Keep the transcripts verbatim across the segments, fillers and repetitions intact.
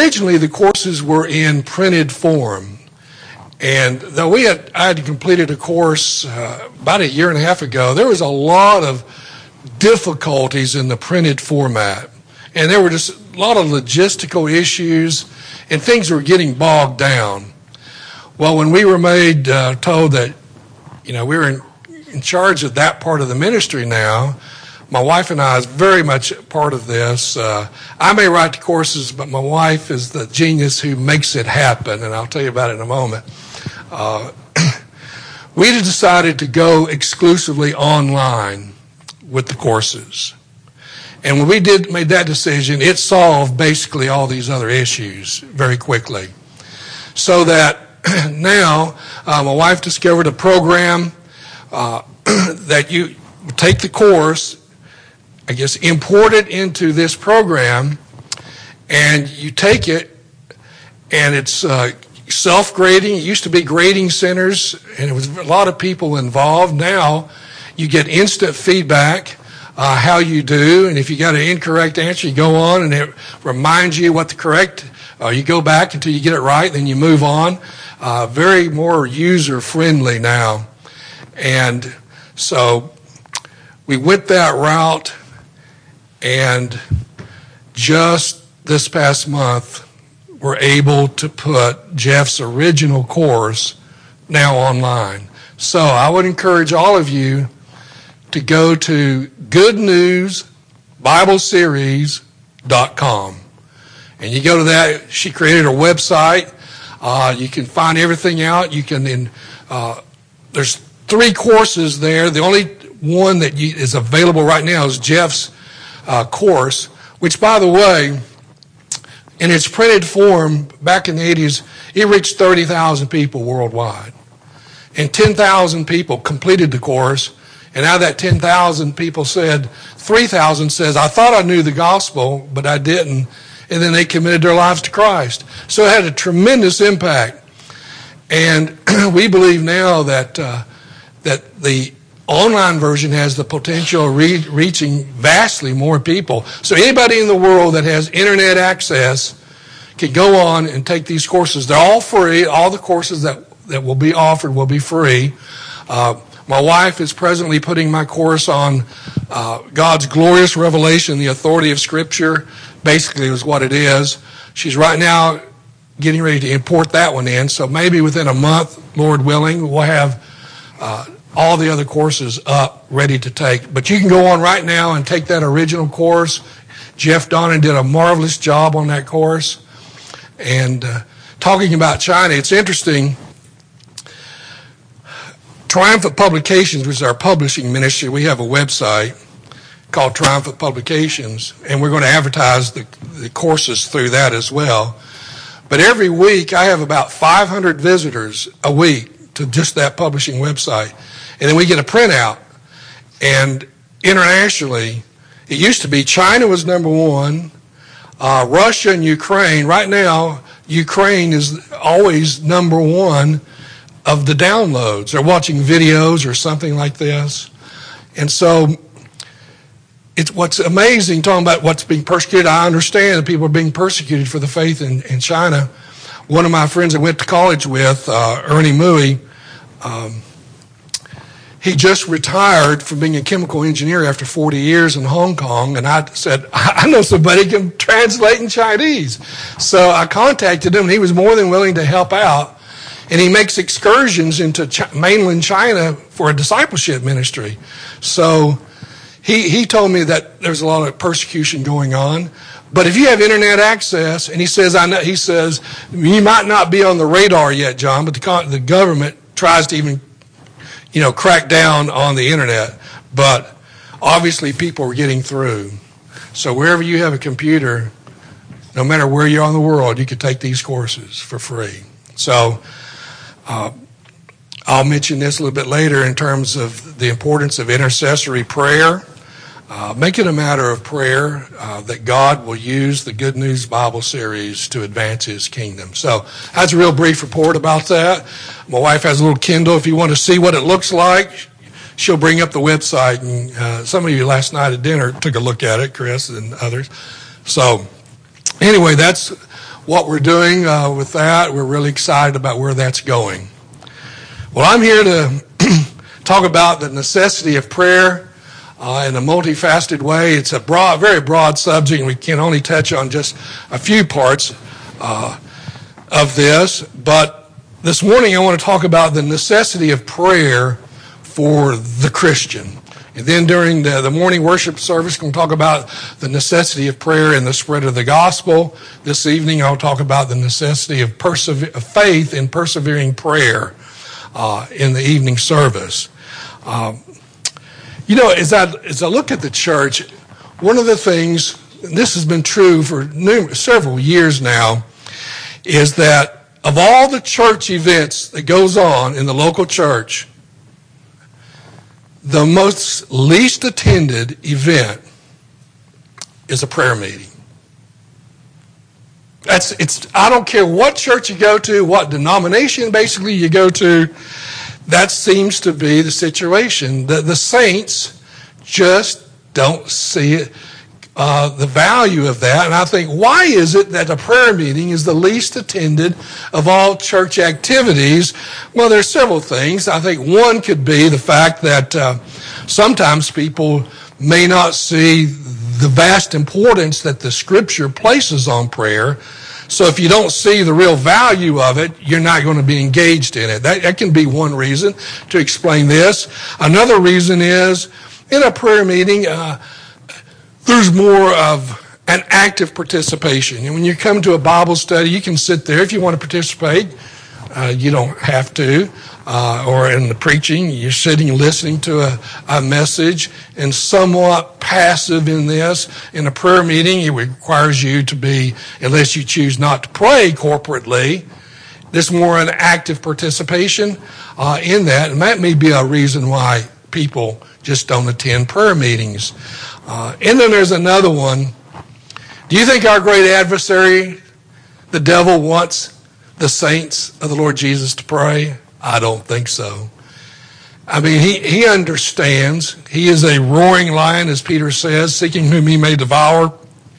originally the courses were in printed form. And though we had, I had completed a course uh, about a year and a half ago, there was a lot of difficulties in the printed format. And there were just a lot of logistical issues, and things were getting bogged down. Well, when we were made, uh, told that, you know, we were in, in charge of that part of the ministry now, my wife and I is very much part of this. Uh, I may write the courses, but my wife is the genius who makes it happen, and I'll tell you about it in a moment. Uh, we decided to go exclusively online with the courses. And when we did made that decision, it solved basically all these other issues very quickly. So that now uh, my wife discovered a program uh, that you take the course, I guess, import it into this program, and you take it, and it's uh, self-grading. It used to be grading centers, and it was a lot of people involved. Now you get instant feedback. Uh, how you do, and if you got an incorrect answer, you go on and it reminds you what the correct, uh, you go back until you get it right, then you move on. Uh, very more user-friendly now. And so we went that route, and just this past month, we're able to put Jeff's original course now online. So I would encourage all of you to go to good news bible series dot com. And you go to that, she created a website. Uh, you can find everything out. You can, in, uh, there's three courses there. The only one that you, is available right now is Jeff's uh, course, which, by the way, in its printed form back in the eighties, it reached thirty thousand people worldwide. And ten thousand people completed the course. And out of that ten thousand people said, three thousand says, I thought I knew the gospel, but I didn't. And then they committed their lives to Christ. So it had a tremendous impact. And we believe now that uh, that the online version has the potential of re- reaching vastly more people. So anybody in the world that has internet access can go on and take these courses. They're all free. All the courses that, that will be offered will be free. Uh, My wife is presently putting my course on uh, God's glorious revelation, the authority of Scripture, basically is what it is. She's right now getting ready to import that one in, so maybe within a month, Lord willing, we'll have uh, all the other courses up, ready to take. But you can go on right now and take that original course. Jeff Donnan did a marvelous job on that course. And uh, talking about China, it's interesting. Triumphant Publications, which is our publishing ministry, we have a website called Triumphant Publications, and we're going to advertise the, the courses through that as well. But every week, I have about five hundred visitors a week to just that publishing website. And then we get a printout. And internationally, it used to be China was number one, uh, Russia and Ukraine. Right now, Ukraine is always number one of the downloads. They're watching videos or something like this. And so it's what's amazing, talking about what's being persecuted. I understand that people are being persecuted for the faith in, in China. One of my friends I went to college with, uh, Ernie Mui, um, he just retired from being a chemical engineer after forty years in Hong Kong. And I said, I know somebody who can translate in Chinese. So I contacted him, and he was more than willing to help out. And he makes excursions into Ch- mainland China for a discipleship ministry. So he he told me that there's a lot of persecution going on. But if you have internet access, and he says, I know, he says, you might not be on the radar yet, John, but the, the government tries to even, you know, crack down on the internet. But obviously people are getting through. So wherever you have a computer, no matter where you are in the world, you can take these courses for free. So Uh, I'll mention this a little bit later in terms of the importance of intercessory prayer. Uh, make it a matter of prayer uh, that God will use the Good News Bible series to advance His kingdom. So that's a real brief report about that. My wife has a little Kindle. If you want to see what it looks like, she'll bring up the website. And uh, some of you last night at dinner took a look at it, Chris and others. So anyway, that's what we're doing uh, with that. We're really excited about where that's going. Well, I'm here to talk about the necessity of prayer uh, in a multifaceted way. It's a broad, very broad subject, and we can only touch on just a few parts uh, of this. But this morning I want to talk about the necessity of prayer for the Christian. And then during the, the morning worship service, we're going to talk about the necessity of prayer in the spread of the gospel. This evening, I'll talk about the necessity of, persever- of faith in persevering prayer uh, in the evening service. Um, you know, as I, as I look at the church, one of the things, and this has been true for numerous, several years now, is that of all the church events that goes on in the local church, the most least attended event is a prayer meeting. That's it's. I don't care what church you go to, what denomination basically you go to, that seems to be the situation. The, the saints just don't see it, uh, the value of that. And I think, why is it that a prayer meeting is the least attended of all church activities? Well, there's several things. I think one could be the fact that uh, sometimes people may not see the vast importance that the Scripture places on prayer. So if you don't see the real value of it, you're not going to be engaged in it. That, that can be one reason to explain this. Another reason is, in a prayer meeting, uh, there's more of an active participation. And when you come to a Bible study, you can sit there if you want to participate. Uh, you don't have to. Uh, or in the preaching, you're sitting listening to a, a message, and somewhat passive in this. In a prayer meeting, it requires you to be, unless you choose not to pray corporately, there's more an active participation uh, in that. And that may be a reason why people just don't attend prayer meetings. Uh, and then there's another one. Do you think our great adversary, the devil, wants the saints of the Lord Jesus to pray? I don't think so. I mean, he, he understands. He is a roaring lion, as Peter says, seeking whom he may devour.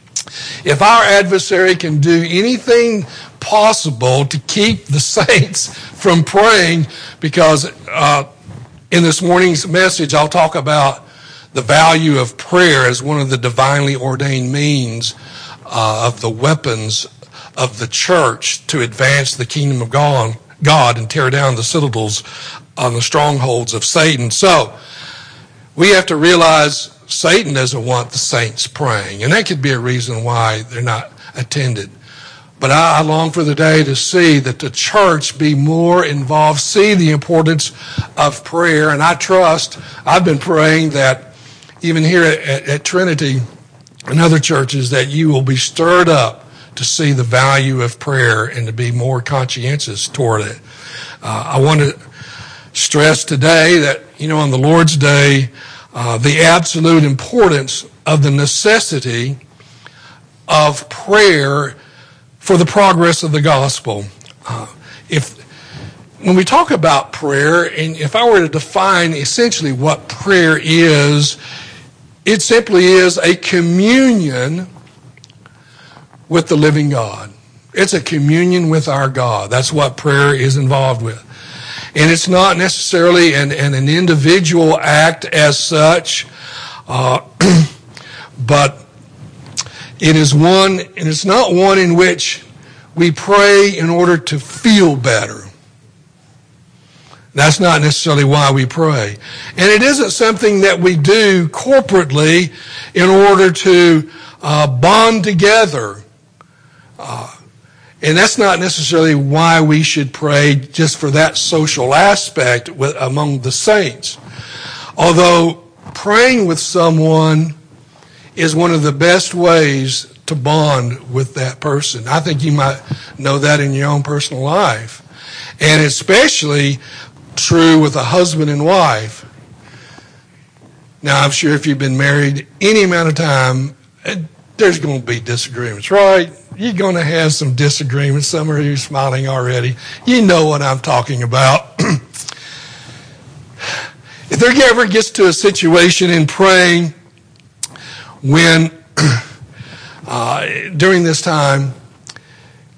If our adversary can do anything possible to keep the saints from praying, because uh, in this morning's message, I'll talk about the value of prayer as one of the divinely ordained means uh, of the weapons of the church to advance the kingdom of God, God and tear down the citadels on the strongholds of Satan. So we have to realize Satan doesn't want the saints praying, and that could be a reason why they're not attended. But I, I long for the day to see that the church be more involved, see the importance of prayer, and I trust, I've been praying that even here at, at, at Trinity and other churches, that you will be stirred up to see the value of prayer and to be more conscientious toward it. Uh, I want to stress today that, you know, on the Lord's Day, uh, the absolute importance of the necessity of prayer for the progress of the gospel. Uh, if when we talk about prayer, and if I were to define essentially what prayer is, it simply is a communion with the living God. It's a communion with our God. That's what prayer is involved with. And it's not necessarily an, an, an individual act as such, uh, but it is one, and it's not one in which we pray in order to feel better. That's not necessarily why we pray. And it isn't something that we do corporately in order to uh, bond together. Uh, and that's not necessarily why we should pray, just for that social aspect with, among the saints. Although praying with someone is one of the best ways to bond with that person. I think you might know that in your own personal life. And especially true with a husband and wife. Now, I'm sure if you've been married any amount of time, there's going to be disagreements, right? You're going to have some disagreements. Some of you are smiling already. You know what I'm talking about. If there ever gets to a situation in praying when, uh, during this time,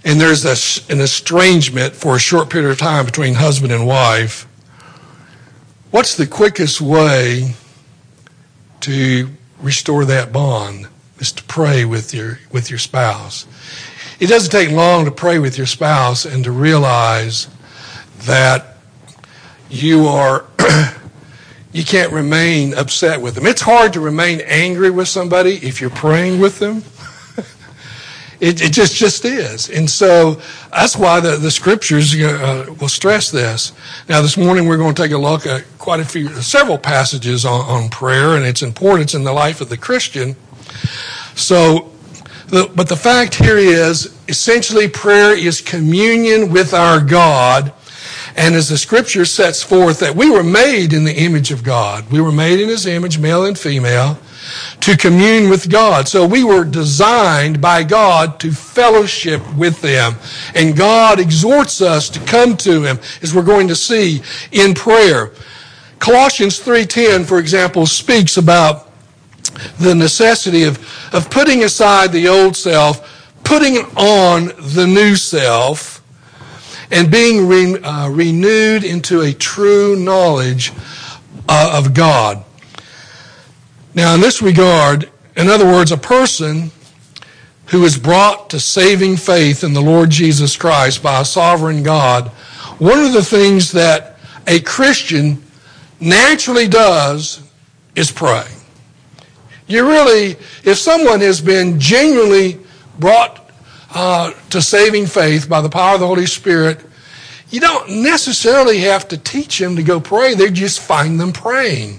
and there's a, an estrangement for a short period of time between husband and wife, what's the quickest way to restore that bond? Is to pray with your with your spouse. It doesn't take long to pray with your spouse and to realize that you are you can't remain upset with them. It's hard to remain angry with somebody if you're praying with them. It, it just just is. And so that's why the, the scriptures uh, will stress this. Now, this morning we're going to take a look at quite a few, several passages on, on prayer and its importance in the life of the Christian. So, the, but the fact here is, essentially prayer is communion with our God. And as the scripture sets forth, that we were made in the image of God. We were made in his image, male and female, to commune with God. So we were designed by God to fellowship with them. And God exhorts us to come to him, as we're going to see in prayer. Colossians three ten, for example, speaks about the necessity of, of putting aside the old self, putting on the new self, and being re, uh, renewed into a true knowledge uh, of God. Now, in this regard, in other words, a person who is brought to saving faith in the Lord Jesus Christ by a sovereign God, one of the things that a Christian naturally does is pray. You really, if someone has been genuinely brought uh, to saving faith by the power of the Holy Spirit, you don't necessarily have to teach them to go pray. They just find them praying.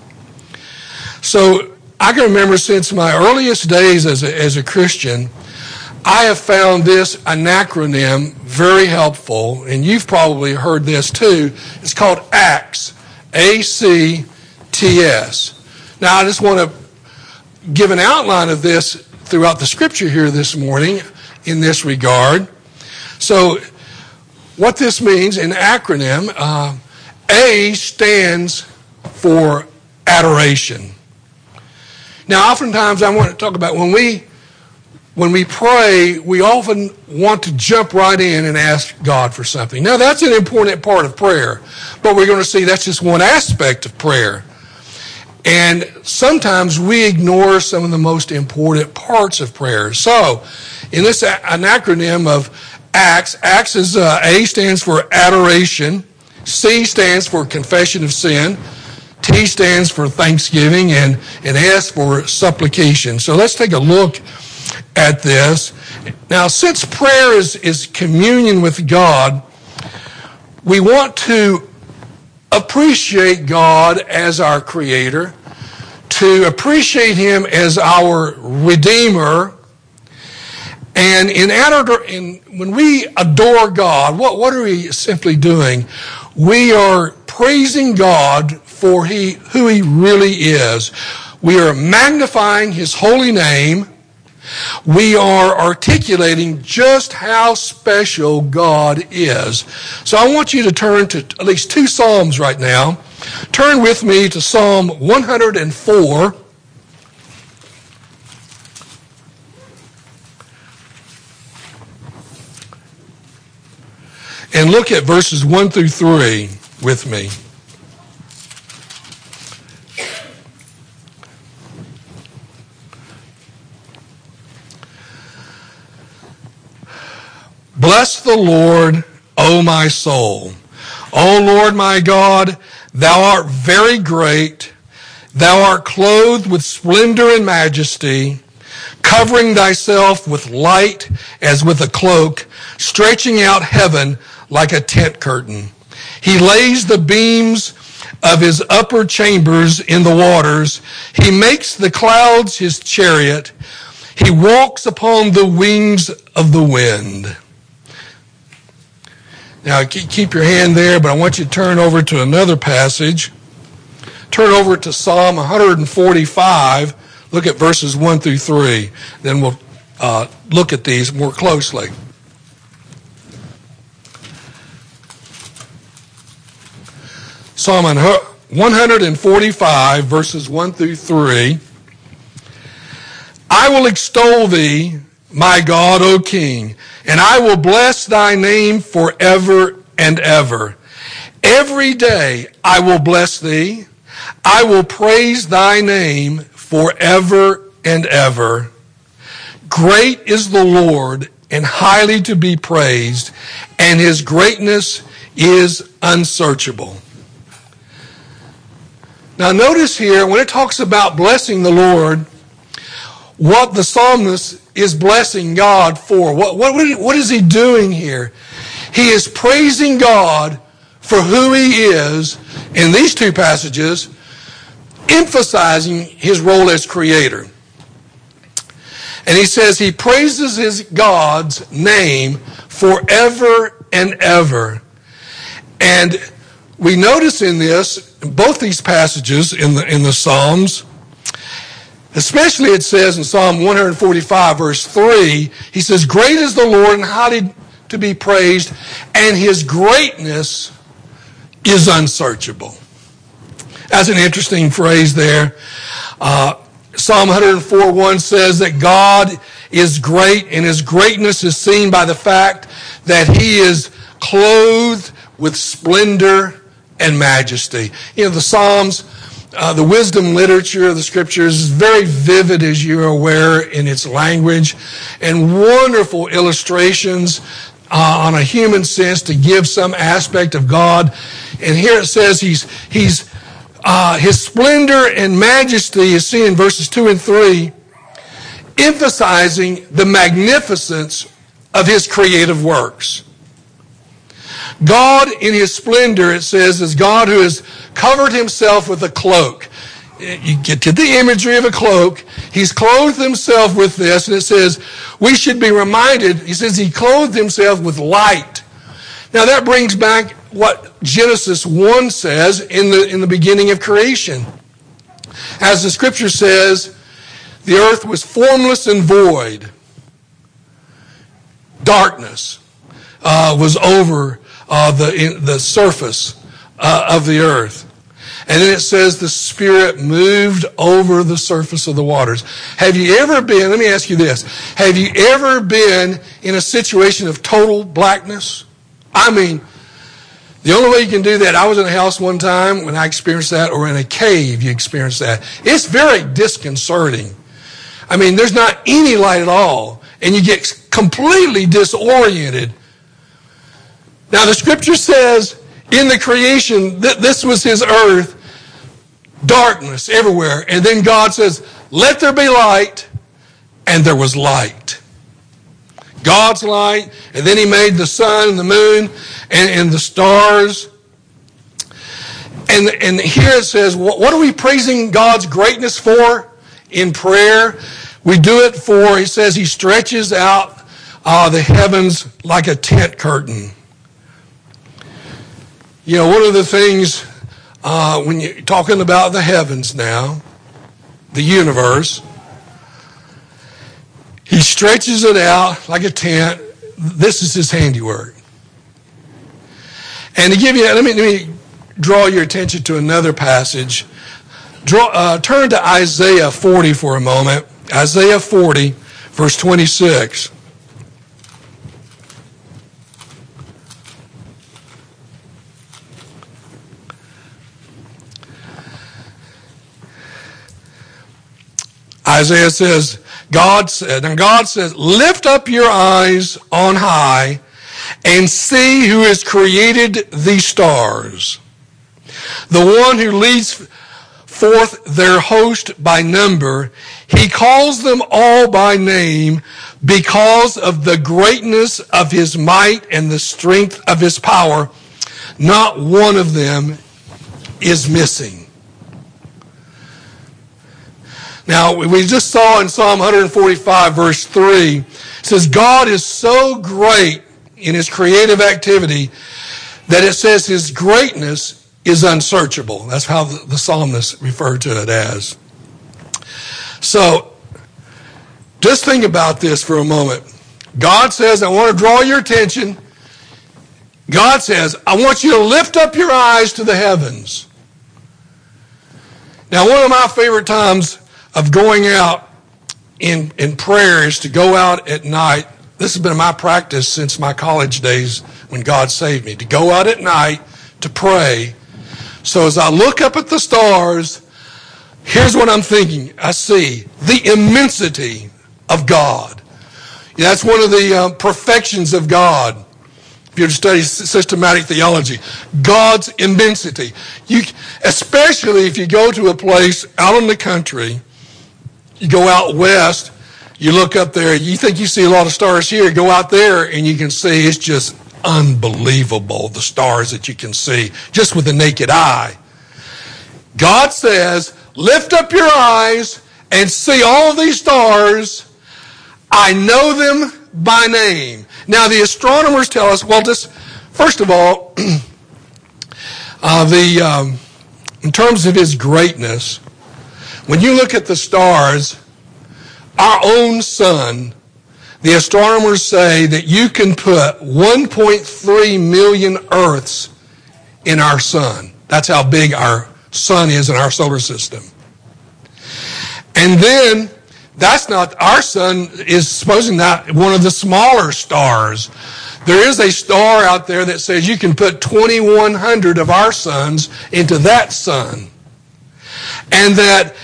So I can remember since my earliest days as a, as a Christian, I have found this an acronym very helpful, and you've probably heard this too. It's called ACTS, A C T S. Now I just want to give an outline of this throughout the scripture here this morning in this regard. So what this means in acronym, uh, A stands for adoration. Now, oftentimes I want to talk about when we when we pray, we often want to jump right in and ask God for something. Now, that's an important part of prayer, but we're going to see that's just one aspect of prayer. And sometimes we ignore some of the most important parts of prayer. So, in this an acronym of ACTS, ACTS is uh, A stands for adoration, C stands for confession of sin, T stands for thanksgiving, and, and S for supplication. So let's take a look at this. Now, since prayer is, is communion with God, we want to appreciate God as our Creator, to appreciate him as our Redeemer. And in, ador- in when we adore God, what, what are we simply doing? We are praising God for he, who he really is. We are magnifying his holy name. We are articulating just how special God is. So I want you to turn to at least two Psalms right now. Turn with me to Psalm one hundred four. And look at verses one through three with me. Bless the Lord, O my soul. O Lord my God, thou art very great. Thou art clothed with splendor and majesty, covering thyself with light as with a cloak, stretching out heaven like a tent curtain. He lays the beams of his upper chambers in the waters. He makes the clouds his chariot. He walks upon the wings of the wind. Now, keep your hand there, but I want you to turn over to another passage. Turn over to Psalm one forty-five. Look at verses one through three. Then we'll uh, look at these more closely. Psalm one forty-five, verses one through three. I will extol thee my God, O King, and I will bless thy name forever and ever. Every day I will bless thee. I will praise thy name forever and ever. Great is the Lord and highly to be praised, and his greatness is unsearchable. Now notice here, when it talks about blessing the Lord, what the psalmist is blessing God for. What, what, what is he doing here? He is praising God for who he is in these two passages, emphasizing his role as creator. And he says he praises his God's name forever and ever. And we notice in this, in both these passages in the, in the Psalms, especially it says in Psalm one forty-five, verse three, he says, great is the Lord and highly to be praised, and his greatness is unsearchable. That's an interesting phrase there. Uh, Psalm one oh four one says that God is great, and his greatness is seen by the fact that he is clothed with splendor and majesty. You know, the Psalms, uh, the wisdom literature of the scriptures is very vivid, as you're aware, in its language, and wonderful illustrations uh, on a human sense to give some aspect of God. And here it says he's he's uh, his splendor and majesty is seen in verses two and three, emphasizing the magnificence of his creative works. God in his splendor, it says, is God who has covered himself with a cloak. You get to the imagery of a cloak. He's clothed himself with this, and it says, we should be reminded, he says he clothed himself with light. Now that brings back what Genesis one says in the, in the beginning of creation. As the scripture says, the earth was formless and void. Darkness uh, was over uh, the, the surface uh, of the earth. And then it says the Spirit moved over the surface of the waters. Have you ever been, let me ask you this, have you ever been in a situation of total blackness? I mean, the only way you can do that, I was in a house one time when I experienced that, or in a cave you experience that. It's very disconcerting. I mean, there's not any light at all, and you get completely disoriented. Now, the scripture says in the creation that this was his earth, darkness everywhere. And then God says, let there be light, and there was light. God's light, and then he made the sun and the moon and, and the stars. And, and here it says, what, what are we praising God's greatness for in prayer? We do it for, he says, he stretches out uh, the heavens like a tent curtain. You know, one of the things, uh, when you're talking about the heavens now, the universe, he stretches it out like a tent. This is his handiwork. And to give you, let me, let me draw your attention to another passage. Draw, uh, turn to Isaiah forty for a moment. Isaiah forty, verse twenty-six. Isaiah says, God said, and God says, lift up your eyes on high and see who has created the stars. The one who leads forth their host by number. He calls them all by name because of the greatness of his might and the strength of his power. Not one of them is missing. Now, we just saw in Psalm one forty-five, verse three, it says, God is so great in his creative activity that it says his greatness is unsearchable. That's how the, the psalmist referred to it as. So, just think about this for a moment. God says, I want to draw your attention. God says, I want you to lift up your eyes to the heavens. Now, one of my favorite times of going out in, in prayer is to go out at night. This has been my practice since my college days when God saved me, to go out at night to pray. So as I look up at the stars, here's what I'm thinking. I see the immensity of God. That's one of the uh, perfections of God. If you study systematic theology, God's immensity. You, especially if you go to a place out in the country, you go out west, you look up there, you think you see a lot of stars here, go out there and you can see it's just unbelievable, the stars that you can see just with the naked eye. God says, lift up your eyes and see all these stars. I know them by name. Now the astronomers tell us, well, just first of all, uh, the um, in terms of his greatness, when you look at the stars, our own sun, the astronomers say that you can put one point three million Earths in our sun. That's how big our sun is in our solar system. And then, that's not, our sun is supposedly not one of the smaller stars. There is a star out there that says you can put twenty-one hundred of our suns into that sun. And that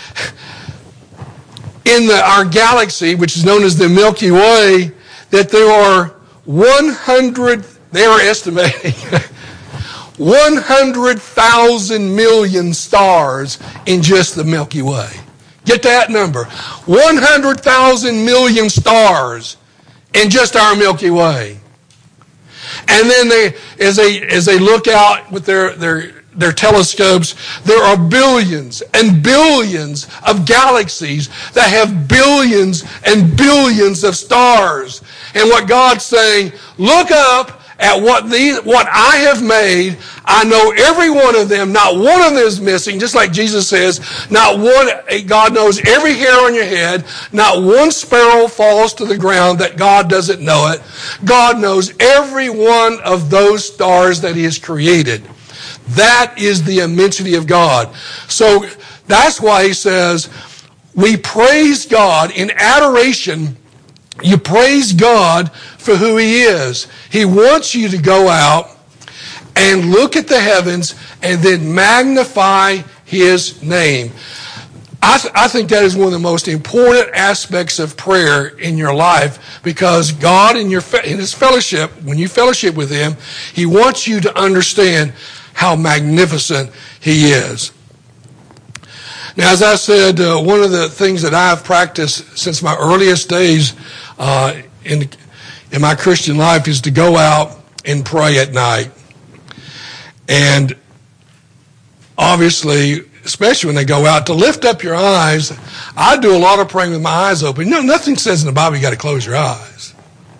in the, our galaxy, which is known as the Milky Way, that there are one hundred, they are estimating, one hundred thousand million stars in just the Milky Way. Get that number. one hundred thousand million stars in just our Milky Way. And then they, as they, as they look out with their, their, their telescopes, there are billions and billions of galaxies that have billions and billions of stars. And what God's saying, look up at what these, what I have made. I know every one of them. Not one of them is missing. Just like Jesus says, not one, God knows every hair on your head. Not one sparrow falls to the ground that God doesn't know it. God knows every one of those stars that he has created. That is the immensity of God. So that's why he says, we praise God in adoration. You praise God for who he is. He wants you to go out and look at the heavens and then magnify his name. I, th- I think that is one of the most important aspects of prayer in your life, because God in, your fe- in his fellowship, when you fellowship with him, he wants you to understand how magnificent he is. Now, as I said, uh, one of the things that I've practiced since my earliest days uh, in, in my Christian life is to go out and pray at night. And obviously, especially when they go out, to lift up your eyes, I do a lot of praying with my eyes open. You know, nothing says in the Bible you got to close your eyes.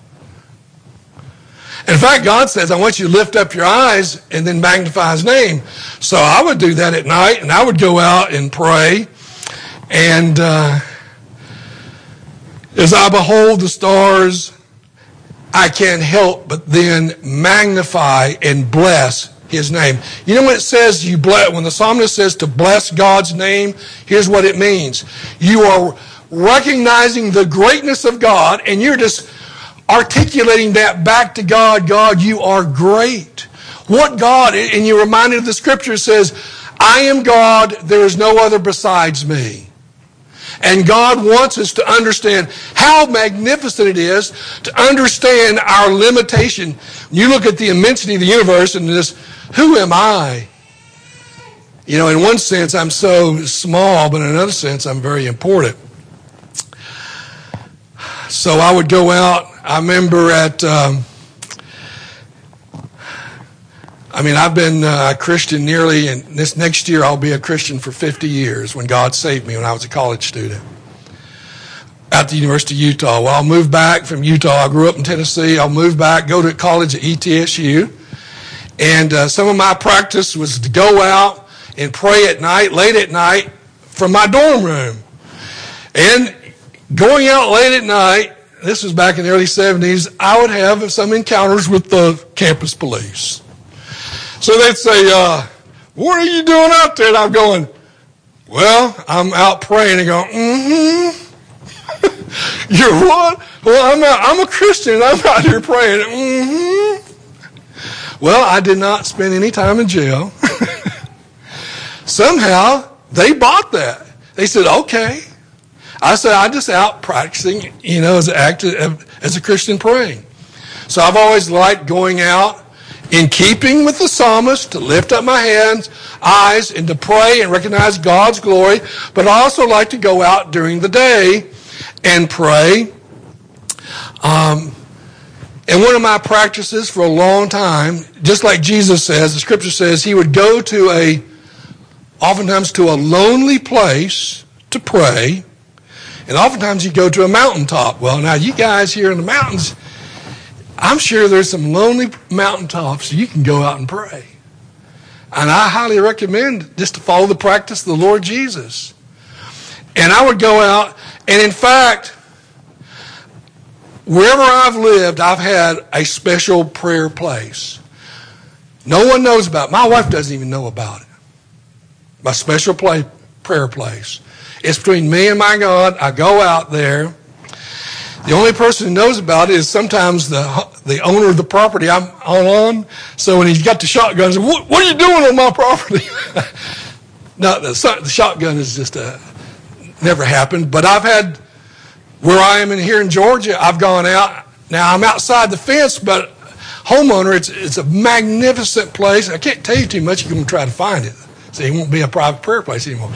In fact, God says, I want you to lift up your eyes and then magnify his name. So I would do that at night, and I would go out and pray. And uh, as I behold the stars, I can't help but then magnify and bless his name. You know when it says you bless, when the psalmist says to bless God's name, here's what it means. You are recognizing the greatness of God, and you're just articulating that back to God. God, you are great. What God, and you're reminded of the scripture, says, I am God, there is no other besides me. And God wants us to understand how magnificent it is to understand our limitation. You look at the immensity of the universe and this, who am I? You know, in one sense, I'm so small, but in another sense, I'm very important. So I would go out. I remember at, um, I mean, I've been a Christian nearly, and this next year I'll be a Christian for fifty years when God saved me when I was a college student at the University of Utah. Well, I'll move back from Utah. I grew up in Tennessee. I'll move back, go to college at E T S U. And uh, some of my practice was to go out and pray at night, late at night, from my dorm room. And going out late at night, this was back in the early seventies, I would have some encounters with the campus police. So they'd say, uh, what are you doing out there? And I'm going, well, I'm out praying. And go, mm-hmm. You're what? Well, I'm, out, I'm a Christian. I'm out here praying. Mm-hmm. Well, I did not spend any time in jail. Somehow, they bought that. They said, okay. I said, I'm just out practicing, you know, as an act of, as a Christian praying. So I've always liked going out in keeping with the psalmist to lift up my hands, eyes, and to pray and recognize God's glory. But I also like to go out during the day and pray. Um, and one of my practices for a long time, just like Jesus says, the scripture says, he would go to a, oftentimes to a lonely place to pray. And oftentimes you go to a mountaintop. Well, now you guys here in the mountains, I'm sure there's some lonely mountaintops you can go out and pray. And I highly recommend just to follow the practice of the Lord Jesus. And I would go out, and in fact, wherever I've lived, I've had a special prayer place. No one knows about it. My wife doesn't even know about it. My special play, prayer place. It's between me and my God. I go out there. The only person who knows about it is sometimes the the owner of the property I'm on. So when he's got the shotgun, says, what, what are you doing on my property? No, the, the shotgun is just a, never happened. But I've had, where I am in here in Georgia, I've gone out. Now I'm outside the fence, but homeowner, it's it's a magnificent place. I can't tell you too much. You can try to find it. So it won't be a private prayer place anymore.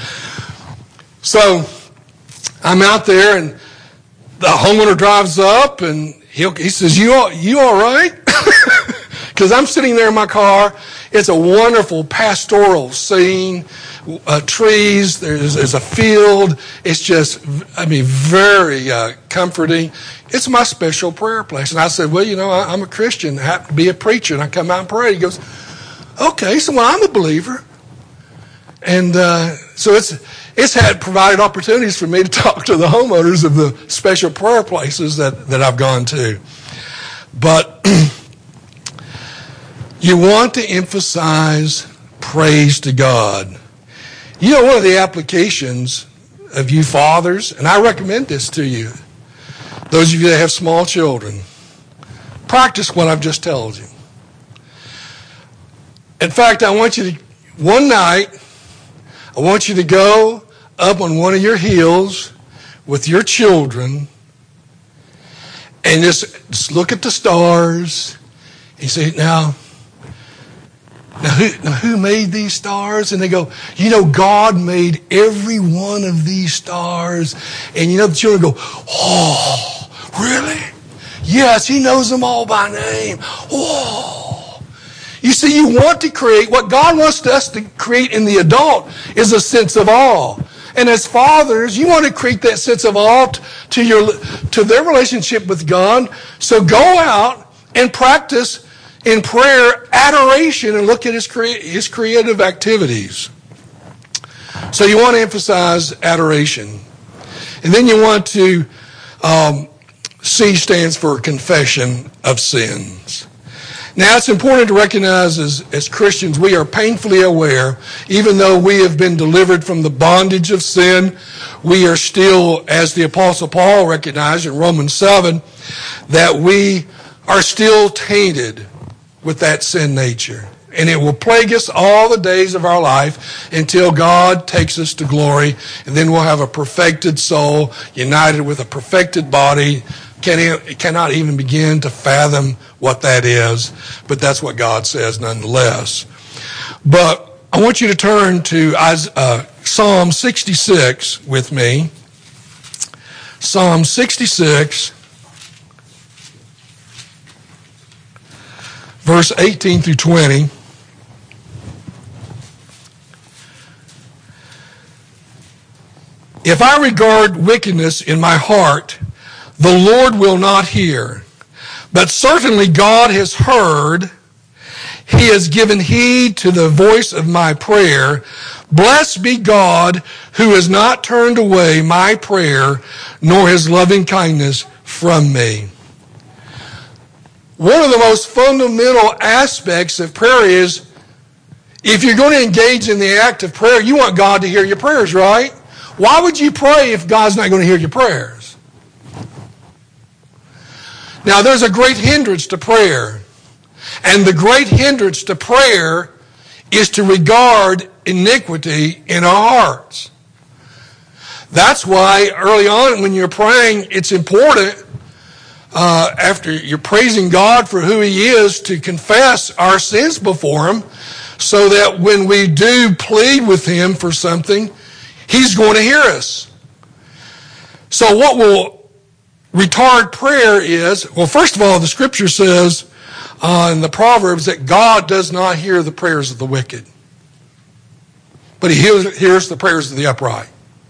So I'm out there, and the homeowner drives up, and he he says, "You all, you all right?" Because I'm sitting there in my car. It's a wonderful pastoral scene, uh, trees. There's, there's a field. It's just, I mean, very uh, comforting. It's my special prayer place. And I said, "Well, you know, I, I'm a Christian. I happen to be a preacher, and I come out and pray." He goes, "Okay, so well, I'm a believer." And uh, so it's it's had provided opportunities for me to talk to the homeowners of the special prayer places that, that I've gone to. But you want to emphasize praise to God. You know, one of the applications of you fathers, and I recommend this to you, those of you that have small children, practice what I've just told you. In fact, I want you to, one night, I want you to go up on one of your hills with your children and just, just look at the stars. You say, now, now who, now who made these stars? And they go, you know, God made every one of these stars. And you know, the children go, oh, really? Yes, he knows them all by name. Oh. You see, you want to create, what God wants us to create in the adult is a sense of awe. And as fathers, you want to create that sense of awe to your to their relationship with God. So go out and practice in prayer adoration and look at his, crea- his creative activities. So you want to emphasize adoration. And then you want to, um, C stands for confession of sins. Now, it's important to recognize as, as Christians, we are painfully aware, even though we have been delivered from the bondage of sin, we are still, as the Apostle Paul recognized in Romans seven, that we are still tainted with that sin nature. And it will plague us all the days of our life until God takes us to glory, and then we'll have a perfected soul united with a perfected body. Can, cannot even begin to fathom what that is, but that's what God says nonetheless. But I want you to turn to uh, Psalm sixty-six with me. Psalm sixty-six, verse eighteen through twenty. If I regard wickedness in my heart, the Lord will not hear. But certainly God has heard. He has given heed to the voice of my prayer. Blessed be God who has not turned away my prayer, nor his loving kindness from me. One of the most fundamental aspects of prayer is, if you're going to engage in the act of prayer, you want God to hear your prayers, right? Why would you pray if God's not going to hear your prayers? Now, there's a great hindrance to prayer. And the great hindrance to prayer is to regard iniquity in our hearts. That's why early on when you're praying, it's important, uh, after you're praising God for who He is, to confess our sins before Him, so that when we do plead with Him for something, He's going to hear us. So what will retard prayer is, well, first of all, the Scripture says uh, in the Proverbs that God does not hear the prayers of the wicked, but He hears, hears the prayers of the upright.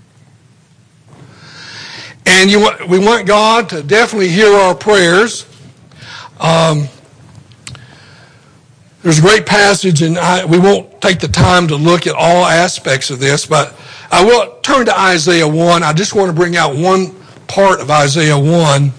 And you want, we want God to definitely hear our prayers. Um, there's a great passage, and I, we won't take the time to look at all aspects of this, but I will turn to Isaiah one. I just want to bring out one part of Isaiah one.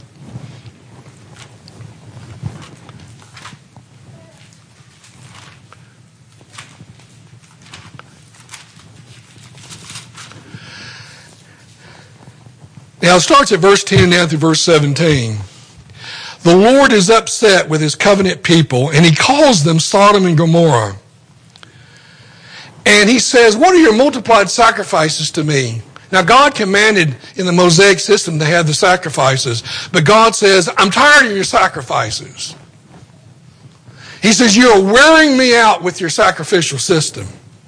Now it starts at verse ten down through verse seventeen. The Lord is upset with His covenant people, and He calls them Sodom and Gomorrah. And He says, what are your multiplied sacrifices to me? Now God commanded in the Mosaic system to have the sacrifices, but God says, I'm tired of your sacrifices. He says, you're wearing me out with your sacrificial system.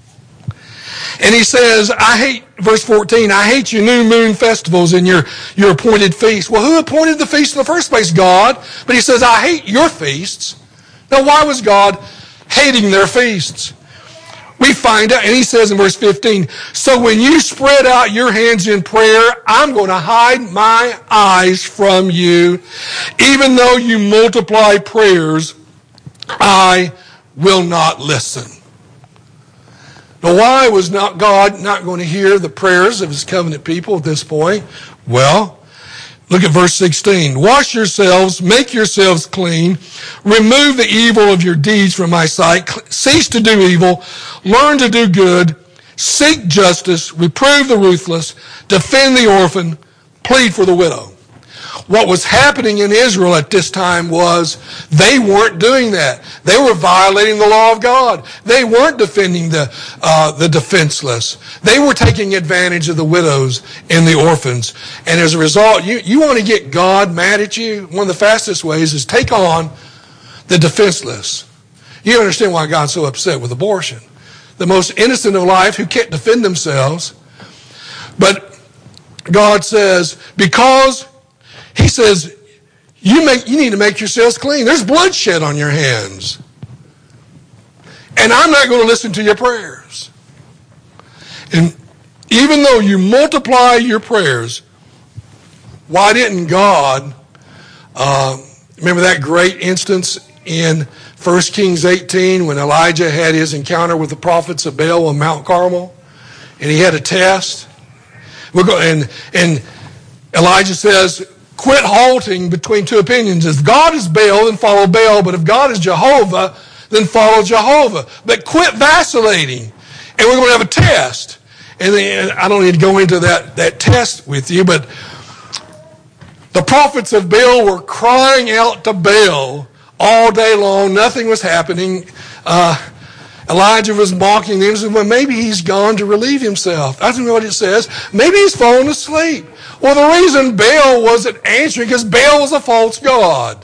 And He says, I hate, verse fourteen, I hate your new moon festivals and your, your appointed feasts. Well, who appointed the feasts in the first place? God. But He says, I hate your feasts. Now, why was God hating their feasts? We find out, and He says in verse fifteen, so when you spread out your hands in prayer, I'm going to hide my eyes from you. Even though you multiply prayers, I will not listen. Now, why was not God not going to hear the prayers of His covenant people at this point? Well, look at verse sixteen. Wash yourselves, make yourselves clean, remove the evil of your deeds from my sight, cease to do evil, learn to do good, seek justice, reprove the ruthless, defend the orphan, plead for the widow. What was happening in Israel at this time was they weren't doing that. They were violating the law of God. They weren't defending the uh, the defenseless. They were taking advantage of the widows and the orphans. And as a result, you, you want to get God mad at you? One of the fastest ways is take on the defenseless. You understand why God's so upset with abortion. The most innocent of life who can't defend themselves. But God says, because He says, you make you need to make yourselves clean. There's bloodshed on your hands. And I'm not going to listen to your prayers. And even though you multiply your prayers, why didn't God, uh, remember that great instance in First Kings eighteen when Elijah had his encounter with the prophets of Baal on Mount Carmel? And he had a test. We're going, and, and Elijah says, quit halting between two opinions. If God is Baal, then follow Baal. But if God is Jehovah, then follow Jehovah. But quit vacillating. And we're going to have a test. And then, I don't need to go into that, that test with you, but the prophets of Baal were crying out to Baal all day long. Nothing was happening. Uh, Elijah was mocking them. He said, well, maybe he's gone to relieve himself. That's what it says. Maybe he's fallen asleep. Well, the reason Baal wasn't answering because Baal was a false god.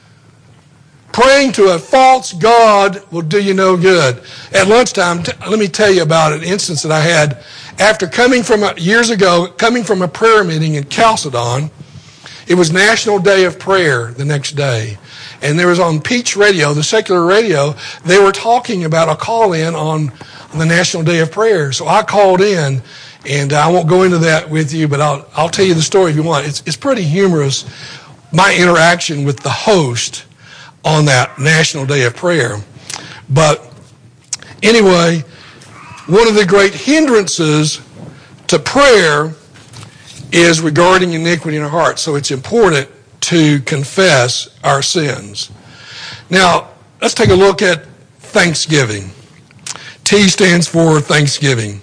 Praying to a false god will do you no good. At lunchtime, t- let me tell you about an instance that I had after coming from a, years ago, coming from a prayer meeting in Chalcedon. It was National Day of Prayer the next day. And there was on Peach Radio, the secular radio, they were talking about a call-in on, on the National Day of Prayer. So I called in, and I won't go into that with you, but I'll I'll tell you the story if you want. It's it's pretty humorous, my interaction with the host on that National Day of Prayer. But anyway, one of the great hindrances to prayer is regarding iniquity in our heart. So it's important to confess our sins. Now, let's take a look at Thanksgiving. T stands for Thanksgiving.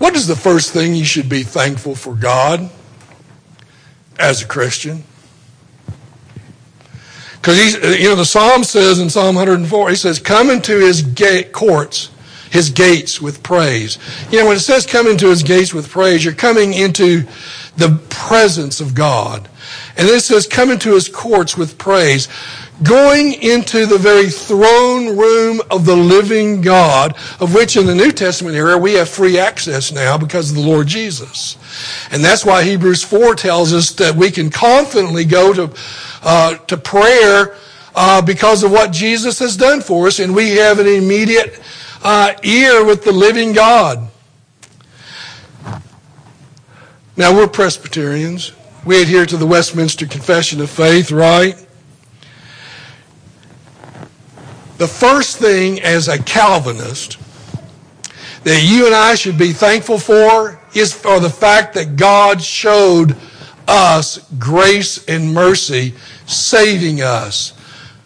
What is the first thing you should be thankful for God as a Christian? Because he's, you know, the Psalm says in Psalm one hundred four, he says, come into his gate courts, his gates with praise. You know, when it says come into his gates with praise, you're coming into the presence of God. And then it says come into his courts with praise. Going into the very throne room of the living God, of which in the New Testament era we have free access now because of the Lord Jesus. And that's why Hebrews four tells us that we can confidently go to uh, to prayer uh, because of what Jesus has done for us, and we have an immediate uh, ear with the living God. Now, we're Presbyterians. We adhere to the Westminster Confession of Faith, right? The first thing as a Calvinist that you and I should be thankful for is for the fact that God showed us grace and mercy, saving us.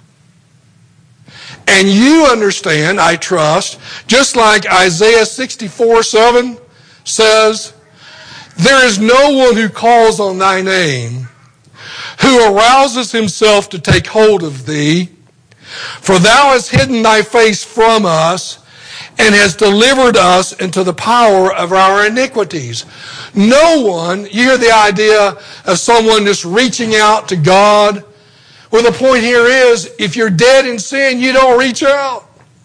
And you understand, I trust, just like Isaiah sixty-four seven says, there is no one who calls on thy name, who arouses himself to take hold of thee. For thou hast hidden thy face from us, and hast delivered us into the power of our iniquities. No one, you hear the idea of someone just reaching out to God. Well, the point here is, if you're dead in sin, you don't reach out.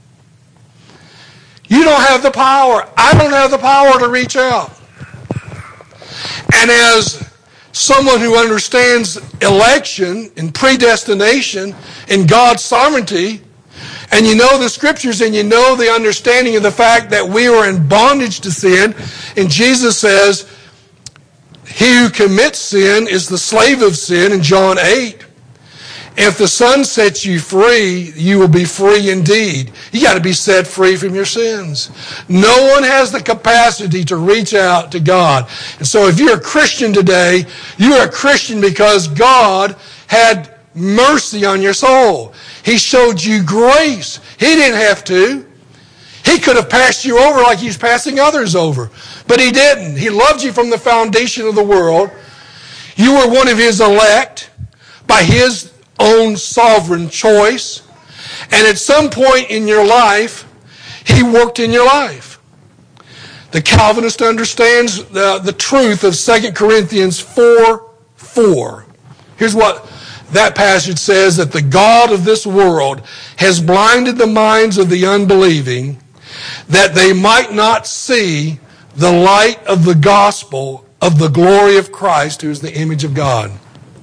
You don't have the power. I don't have the power to reach out. And as someone who understands election and predestination and God's sovereignty, and you know the scriptures and you know the understanding of the fact that we are in bondage to sin, and Jesus says, he who commits sin is the slave of sin in John eight. If the Son sets you free, you will be free indeed. You got to be set free from your sins. No one has the capacity to reach out to God. And so if you're a Christian today, you're a Christian because God had mercy on your soul. He showed you grace. He didn't have to. He could have passed you over like he's passing others over. But he didn't. He loved you from the foundation of the world. You were one of his elect by his own sovereign choice. And at some point in your life, he worked in your life. The Calvinist understands the, the truth of Second Corinthians four four. Here's what that passage says, that the God of this world has blinded the minds of the unbelieving, that they might not see the light of the gospel of the glory of Christ, who is the image of God.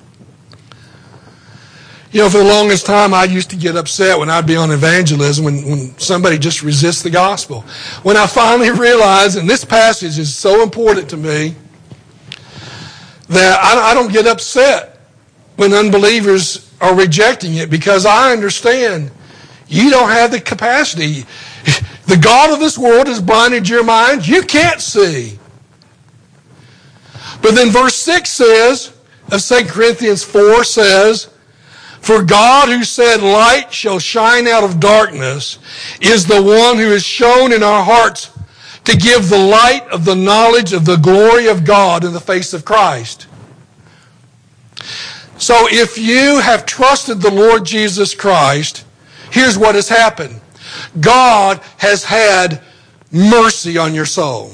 You know, for the longest time, I used to get upset when I'd be on evangelism when, when somebody just resists the gospel. When I finally realized, and this passage is so important to me, that I, I don't get upset when unbelievers are rejecting it, because I understand you don't have the capacity. The God of this world has blinded your mind. You can't see. But then verse six says, of Second Corinthians four says, for God who said light shall shine out of darkness is the one who has shown in our hearts to give the light of the knowledge of the glory of God in the face of Christ. So if you have trusted the Lord Jesus Christ, here's what has happened. God has had mercy on your soul.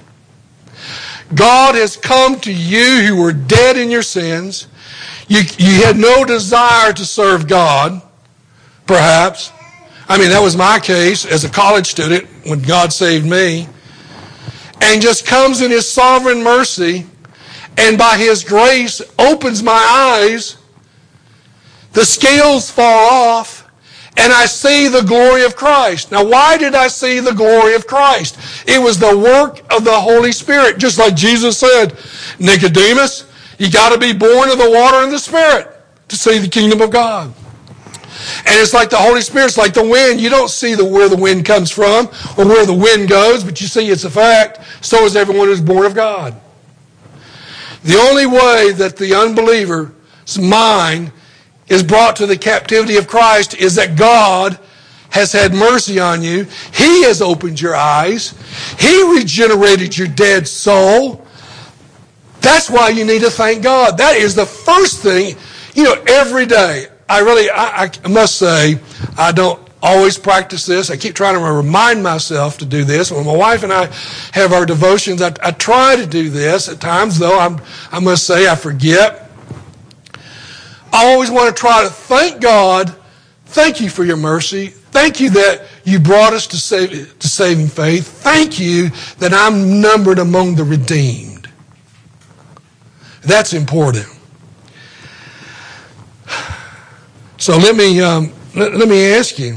God has come to you who were dead in your sins. You, you had no desire to serve God, perhaps. I mean, that was my case as a college student when God saved me. And just comes in his sovereign mercy, and by his grace opens my eyes. The scales fall off, and I see the glory of Christ. Now, why did I see the glory of Christ? It was the work of the Holy Spirit. Just like Jesus said, Nicodemus, you got to be born of the water and the Spirit to see the kingdom of God. And it's like the Holy Spirit's like the wind. You don't see the, where the wind comes from or where the wind goes, but you see it's a fact. So is everyone who's born of God. The only way that the unbeliever's mind is brought to the captivity of Christ is that God has had mercy on you. He has opened your eyes. He regenerated your dead soul. That's why you need to thank God. That is the first thing, you know, every day. I really, I, I must say, I don't always practice this. I keep trying to remind myself to do this. When my wife and I have our devotions, I, I try to do this. At times, though, I'm, I must say I forget. I always want to try to thank God. Thank you for your mercy. Thank you that you brought us to, save, to saving faith. Thank you that I'm numbered among the redeemed. That's important. So let me um, let, let me ask you,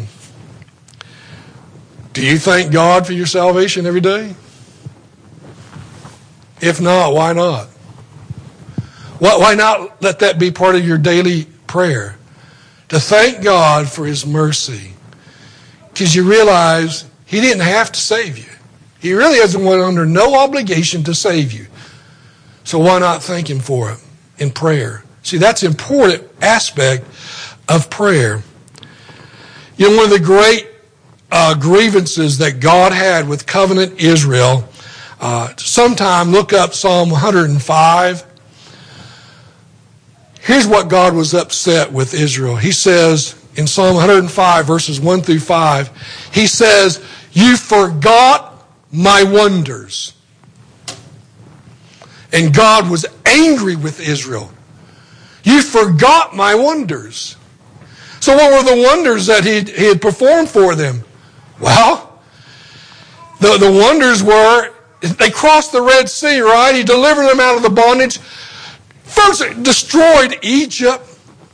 do you thank God for your salvation every day? If not, why not? Why, why not let that be part of your daily prayer? To thank God for His mercy. Because you realize He didn't have to save you. He really hasn't went under no obligation to save you. So why not thank Him for it in prayer? See, that's an important aspect of prayer. You know, one of the great uh, grievances that God had with covenant Israel, uh, sometime look up Psalm one hundred five. Here's what God was upset with Israel. He says in Psalm one hundred five, verses one through five, He says, "You forgot my wonders." And God was angry with Israel. You forgot my wonders. So what were the wonders that he, he had performed for them? Well, the, the wonders were, they crossed the Red Sea, right? He delivered them out of the bondage. First, destroyed Egypt.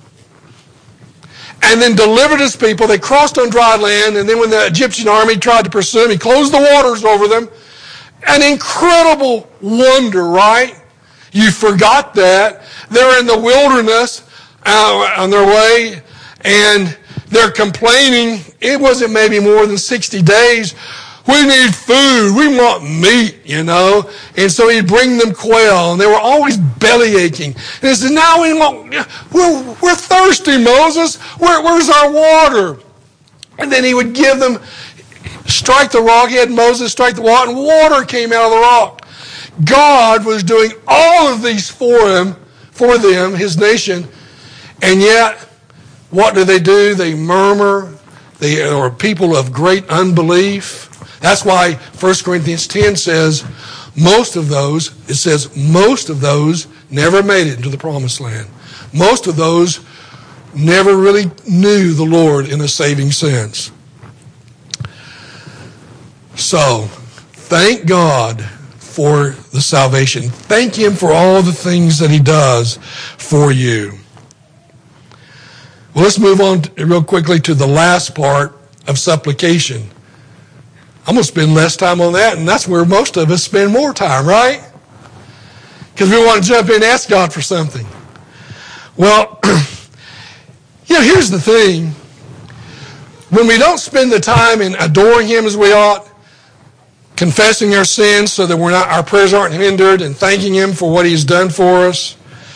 And then delivered His people. They crossed on dry land. And then when the Egyptian army tried to pursue them, He closed the waters over them. An incredible wonder, right? You forgot that. They're in the wilderness uh, on their way, and they're complaining. It wasn't maybe more than sixty days. We need food. We want meat, you know. And so He'd bring them quail, and they were always belly aching. And He said, now we want, we're, we're thirsty, Moses. Where, where's our water? And then He would give them, strike the rock. He had Moses strike the rock, and water came out of the rock. God was doing all of these for him, for them, His nation, and yet, what do they do? They murmur. They are people of great unbelief. That's why First Corinthians ten says, most of those, it says, most of those never made it into the promised land. Most of those never really knew the Lord in a saving sense. So, thank God for the salvation. Thank Him for all the things that He does for you. Well, let's move on to, real quickly to the last part of supplication. I'm going to spend less time on that, and that's where most of us spend more time, right? Because we want to jump in and ask God for something. Well, you know, here's the thing. When we don't spend the time in adoring Him as we ought, confessing our sins so that we're not, our prayers aren't hindered, and thanking Him for what He's done for us,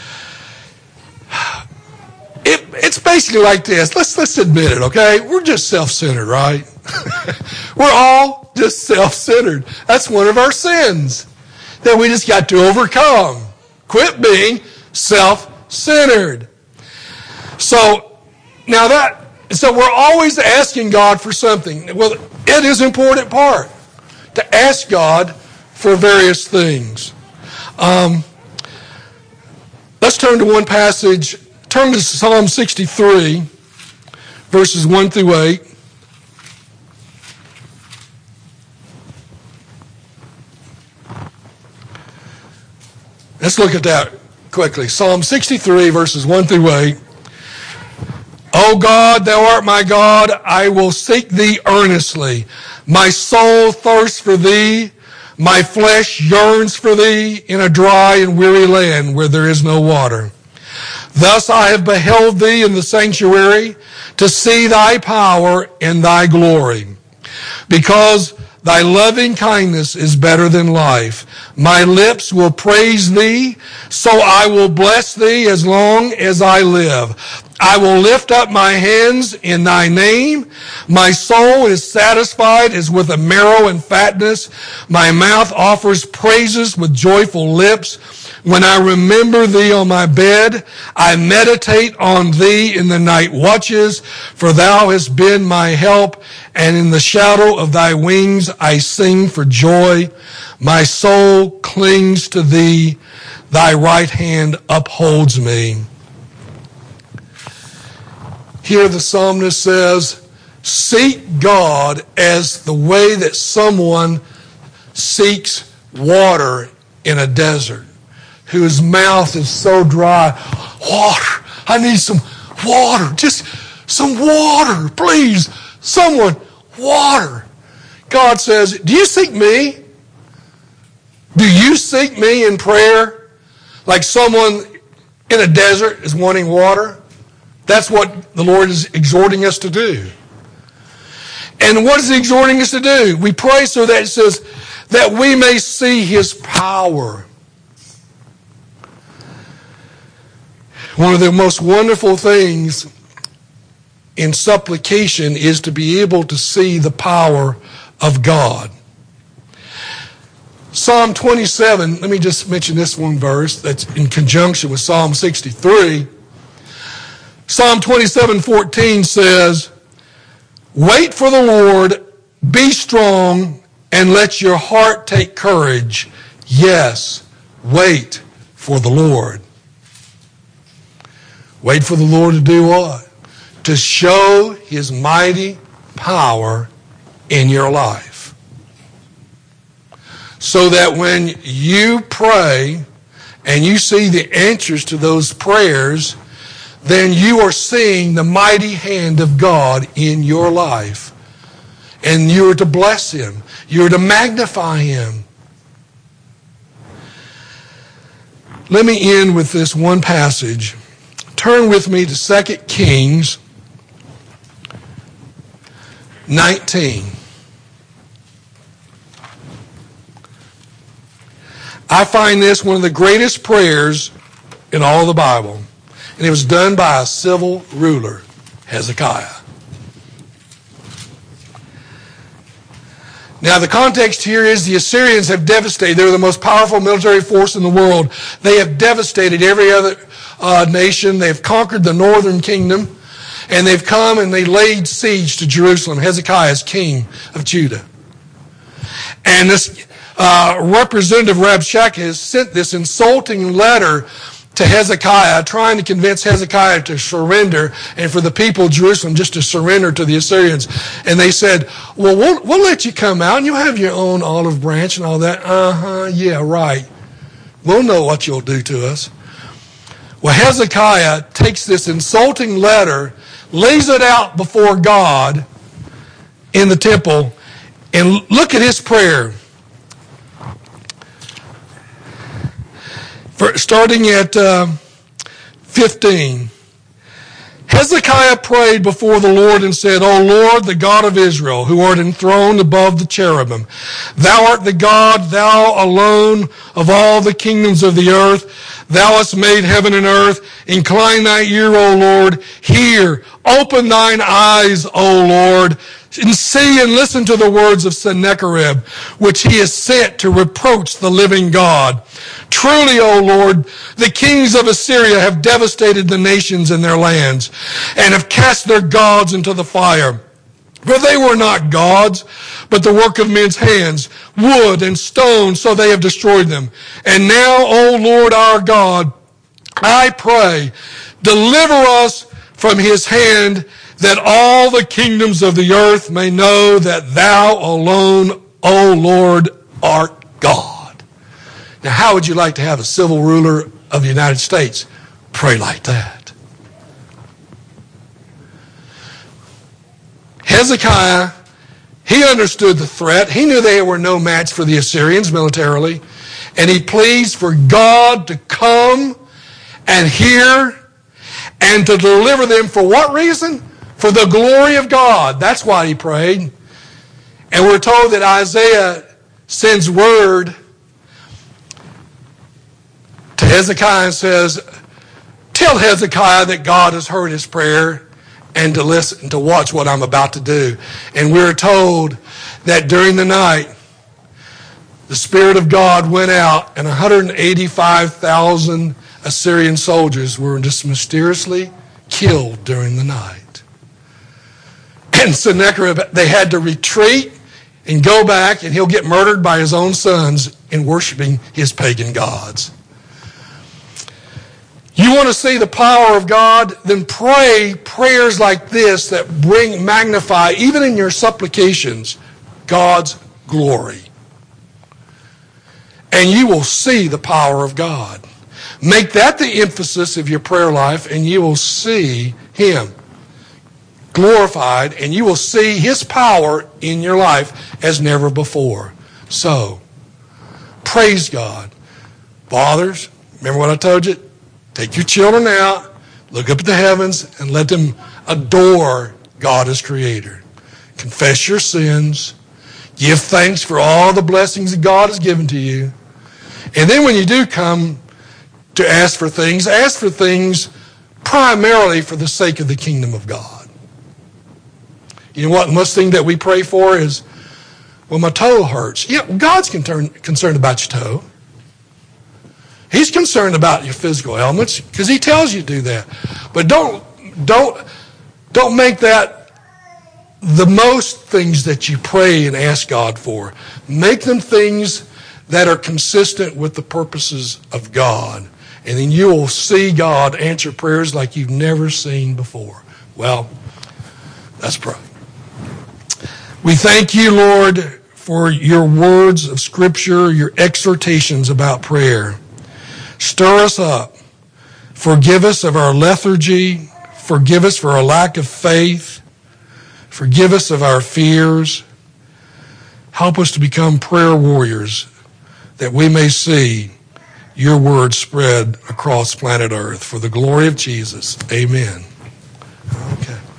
it, it's basically like this. Let's let's admit it, okay? We're just self-centered, right? We're all just self-centered. That's one of our sins that we just got to overcome. Quit being self-centered. So now that so we're always asking God for something. Well, it is an important part to ask God for various things. Um, let's turn to one passage. Turn to Psalm sixty-three, verses one through eight. Let's look at that quickly. Psalm sixty-three, verses one through eight. O God, Thou art my God, I will seek Thee earnestly. My soul thirsts for Thee, my flesh yearns for Thee in a dry and weary land where there is no water. Thus I have beheld Thee in the sanctuary to see Thy power and Thy glory. Because Thy loving kindness is better than life. My lips will praise Thee, so I will bless Thee as long as I live. I will lift up my hands in thy name. My soul is satisfied as with a marrow and fatness. My mouth offers praises with joyful lips. When I remember thee on my bed, I meditate on thee in the night watches, for thou hast been my help, and in the shadow of thy wings I sing for joy. My soul clings to thee, thy right hand upholds me. Here the psalmist says, seek God as the way that someone seeks water in a desert, whose mouth is so dry. Water. I need some water. Just some water, please. Someone, water. God says, do you seek me? Do you seek me in prayer like someone in a desert is wanting water? That's what the Lord is exhorting us to do. And what is he exhorting us to do? We pray so that it says that we may see his power. One of the most wonderful things in supplication is to be able to see the power of God. Psalm twenty-seven, let me just mention this one verse that's in conjunction with Psalm sixty-three. Psalm twenty-seven fourteen says, wait for the Lord, be strong, and let your heart take courage. Yes, wait for the Lord. Wait for the Lord to do what? To show his mighty power in your life. So that when you pray and you see the answers to those prayers, then you are seeing the mighty hand of God in your life. And you are to bless him. You are to magnify him. Let me end with this one passage. Turn with me to Second Kings nineteen. I find this one of the greatest prayers in all the Bible. And it was done by a civil ruler, Hezekiah. Now the context here is the Assyrians have devastated. They're the most powerful military force in the world. They have devastated every other uh, nation. They've conquered the northern kingdom. And they've come and they laid siege to Jerusalem. Hezekiah is king of Judah. And this uh, representative Rabshakeh has sent this insulting letter to Hezekiah, trying to convince Hezekiah to surrender and for the people of Jerusalem just to surrender to the Assyrians. And they said, well, we'll, we'll let you come out and you'll have your own olive branch and all that. Uh-huh, yeah, right. We'll know what you'll do to us. Well, Hezekiah takes this insulting letter, lays it out before God in the temple, and look at his prayer. For, starting at uh, fifteen. Hezekiah prayed before the Lord and said, O Lord, the God of Israel, who art enthroned above the cherubim, thou art the God, thou alone of all the kingdoms of the earth. Thou hast made heaven and earth. Incline thy ear, O Lord. Hear. Open thine eyes, O Lord. And see and listen to the words of Sennacherib, which he has sent to reproach the living God. Truly, O Lord, the kings of Assyria have devastated the nations and their lands, and have cast their gods into the fire. For they were not gods, but the work of men's hands, wood and stone, so they have destroyed them. And now, O Lord our God, I pray, deliver us from his hand, that all the kingdoms of the earth may know that thou alone, O Lord, art God. Now, how would you like to have a civil ruler of the United States pray like that? Hezekiah, he understood the threat. He knew they were no match for the Assyrians militarily. And he pleads for God to come and hear and to deliver them for what reason? For the glory of God. That's why he prayed. And we're told that Isaiah sends word to Hezekiah and says, Tell Hezekiah that God has heard his prayer and to listen, to watch what I'm about to do. And we're told that during the night, the Spirit of God went out and one hundred eighty-five thousand Assyrian soldiers were just mysteriously killed during the night. And Sennacherib, they had to retreat and go back, and he'll get murdered by his own sons in worshiping his pagan gods. You want to see the power of God? Then pray prayers like this that bring, magnify, even in your supplications, God's glory. And you will see the power of God. Make that the emphasis of your prayer life, and you will see Him glorified, and you will see His power in your life as never before. So, praise God. Fathers, remember what I told you? Take your children out, look up at the heavens, and let them adore God as Creator. Confess your sins. Give thanks for all the blessings that God has given to you. And then when you do come to ask for things, ask for things primarily for the sake of the kingdom of God. You know what? Most thing that we pray for is, well, my toe hurts. Yeah, God's concerned, concerned about your toe. He's concerned about your physical ailments because He tells you to do that. But don't, don't, don't make that the most things that you pray and ask God for. Make them things that are consistent with the purposes of God. And then you will see God answer prayers like you've never seen before. Well, let's pray. We thank you, Lord, for your words of Scripture, your exhortations about prayer. Stir us up. Forgive us of our lethargy. Forgive us for our lack of faith. Forgive us of our fears. Help us to become prayer warriors that we may see your word spread across planet Earth. For the glory of Jesus, amen.